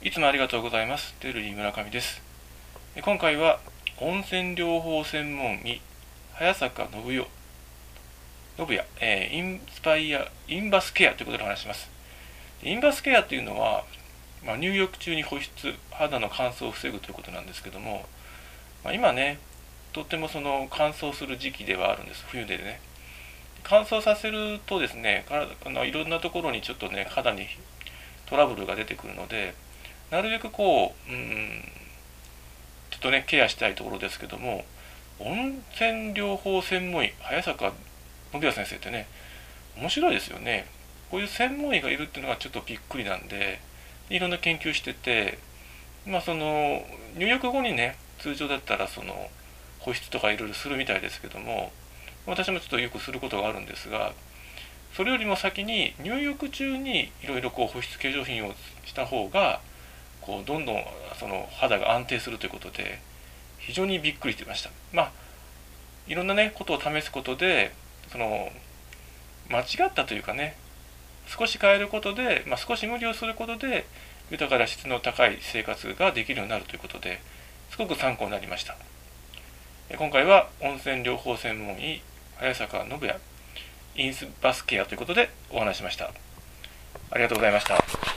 いつもありがとうございます。テルリー村上です。今回は温泉療法専門医早坂信也、インバスケアということでお話します。インバスケアというのは、入浴中に保湿、肌の乾燥を防ぐということなんですけども、今ね、とっても乾燥する時期ではあるんです。冬でね。乾燥させるとですね、いろんなところにちょっとね、肌にトラブルが出てくるので、なるべくちょっとね、ケアしたいところですけども、温泉療法専門医、早坂信也先生ってね、面白いですよね。こういう専門医がいるっていうのがちょっとびっくりなんで、いろんな研究してて、入浴後にね、通常だったら保湿とかいろいろするみたいですけども、私もちょっとよくすることがあるんですが、それよりも先に入浴中にいろいろ保湿化粧品をした方が、どんどん肌が安定するということで、非常にびっくりしていました。いろんなね、ことを試すことで、間違ったというかね、少し変えることで、少し無理をすることで、豊かな質の高い生活ができるようになるということで、すごく参考になりました。今回は温泉療法専門医、早坂信也、インバスケアということでお話ししました。ありがとうございました。